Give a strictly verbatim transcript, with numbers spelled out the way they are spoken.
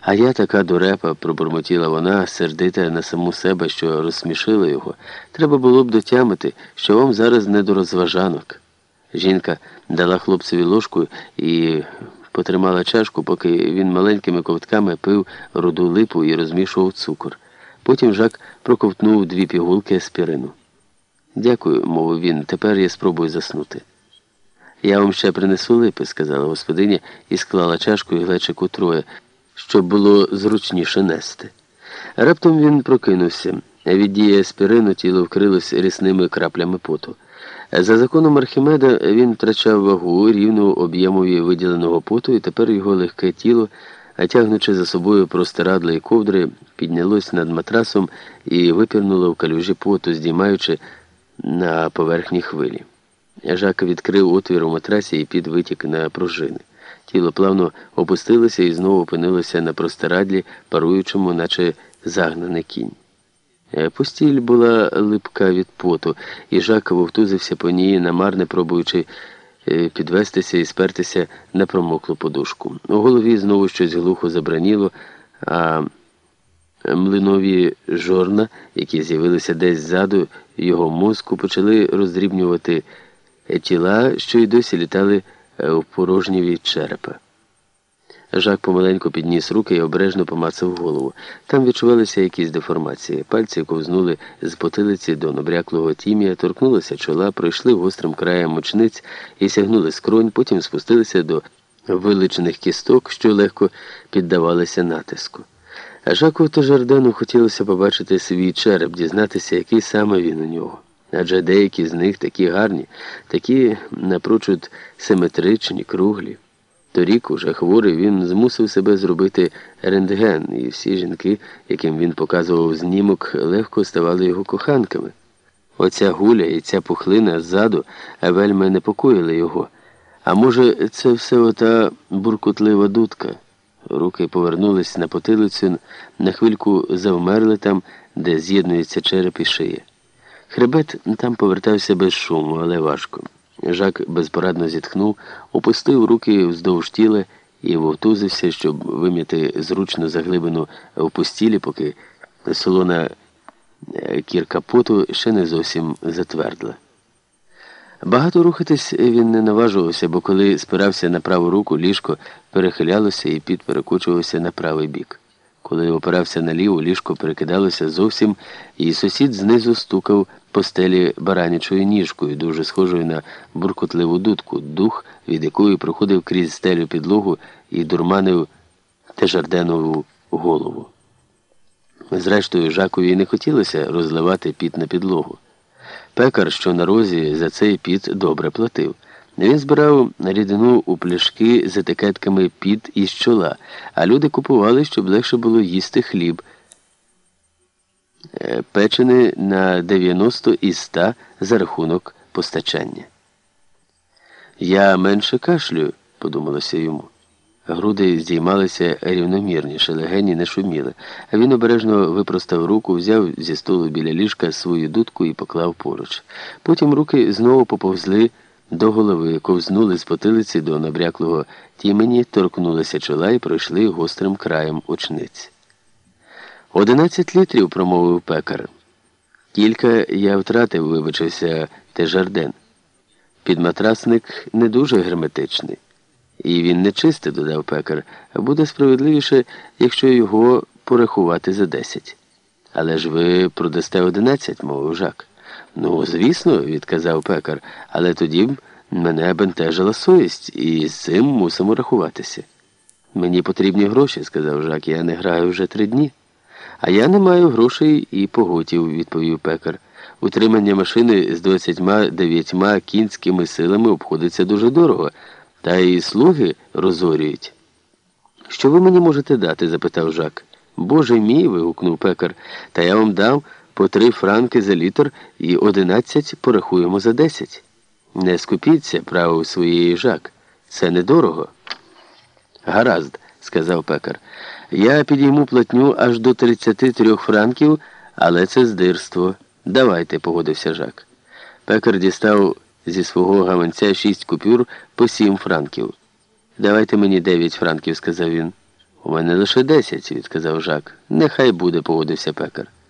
А я така дурепа, пробурмотіла вона, сердита на саму себе, що розсмішила його. Треба було б дотямити, що вам зараз не до розважанок. Жінка дала хлопцеві ложку і потримала чашку, поки він маленькими ковтками пив руду липу і розмішував цукор. Потім Жак проковтнув дві пігулки аспірину. «Дякую», – мовив він, – «тепер я спробую заснути». «Я вам ще принесу липи», – сказала господиня і склала чашку і глечик утроє, щоб було зручніше нести. Раптом він прокинувся. Від дії аспірину тіло вкрилось рясними краплями поту. За законом Архімеда він втрачав вагу рівну об'ємові виділеного поту, і тепер його легке тіло, а тягнучи за собою простирадла і ковдри, піднялось над матрасом і випірнуло в калюжі поту, здіймаючи на поверхні хвилі. Жак відкрив отвір у матрасі і під витік на пружини. Тіло плавно опустилося і знову опинилося на простирадлі, паруючому, наче загнаний кінь. Постіль була липка від поту, і Жак вовтузився по ній, намарне пробуючи підвестися і спертися на промоклу подушку. У голові знову щось глухо забраніло, а млинові жорна, які з'явилися десь ззаду його мозку, почали роздрібнювати тіла, що й досі літали в порожніві черепа. Жак помаленьку підніс руки і обережно помацав голову. Там відчувалися якісь деформації. Пальці ковзнули з потилиці до набряклого тім'я, торкнулися чола, пройшли гострим краєм очниць і сягнули скронь, потім спустилися до виличених кісток, що легко піддавалися натиску. А Жаку Тежардену хотілося побачити свій череп, дізнатися, який саме він у нього. Адже деякі з них такі гарні, такі напрочуд симетричні, круглі. Торік, уже хворий, він змусив себе зробити рентген, і всі жінки, яким він показував знімок, легко ставали його коханками. Оця гуля і ця пухлина ззаду вельми непокоїли його. А може, це все ота буркутлива дудка? Руки повернулись на потилицю, на хвильку завмерли там, де з'єднується череп і шия. Хребет там повертався без шуму, але важко. Жак безпорадно зітхнув, опустив руки вздовж тіла і вовтузився, щоб вим'яти зручну заглибину в постілі, поки солона кірка поту ще не зовсім затвердла. Багато рухатись він не наважувався, бо коли спирався на праву руку, ліжко перехилялося і під перекочувався на правий бік. Коли опирався на ліву, ліжко перекидалося зовсім, і сусід знизу стукав по стелі баранячою ніжкою, дуже схожою на буркотливу дудку, дух, від якої проходив крізь стелю підлогу і дурманив Тежарденову голову. Зрештою, Жакові не хотілося розливати піт на підлогу. Пекар, що на розі, за цей піт добре платив. Він збирав рідину у пляшки з етикетками «піт» із чола, а люди купували, щоб легше було їсти хліб, печений на дев'яносто із ста за рахунок постачання. «Я менше кашлюю», – подумалося йому. Груди здіймалися рівномірніше, легені не шуміли, а він обережно випростав руку, взяв зі столу біля ліжка свою дудку і поклав поруч. Потім руки знову поповзли до голови, ковзнули з потилиці до набряклого тімені, торкнулися чола і пройшли гострим краєм очниць. «Одинадцять літрів», – промовив пекар. «Кілька я втратив», – вибачився Тежарден. «Підматрасник не дуже герметичний». «І він не чистий», – додав пекар. «Буде справедливіше, якщо його порахувати за десять». «Але ж ви продасте одинадцять», – мовив Жак. «Ну, звісно», – відказав пекар, – «але тоді б мене бентежила совість, і з цим мусимо рахуватися». «Мені потрібні гроші», – сказав Жак, – «я не граю вже три дні». «А я не маю грошей і поготів», – відповів пекар. «Утримання машини з двадцятьма дев'ятьма кінськими силами обходиться дуже дорого, та й слуги розорюють». «Що ви мені можете дати?» – запитав Жак. «Боже мій!» – вигукнув пекар. «Та я вам дам по три франки за літр і одинадцять порахуємо за десять». «Не скупіться», – правив своєї Жак. «Це недорого». «Гаразд», – сказав пекар. «Я підійму платню аж до тридцяти трьох франків, але це здирство». «Давайте», – погодився Жак. Пекар дістав зі свого гаманця шість купюр по сім франків. «Давайте мені дев'ять франків», – сказав він. У мене лише десять, відказав Жак. Нехай буде, погодився пекар.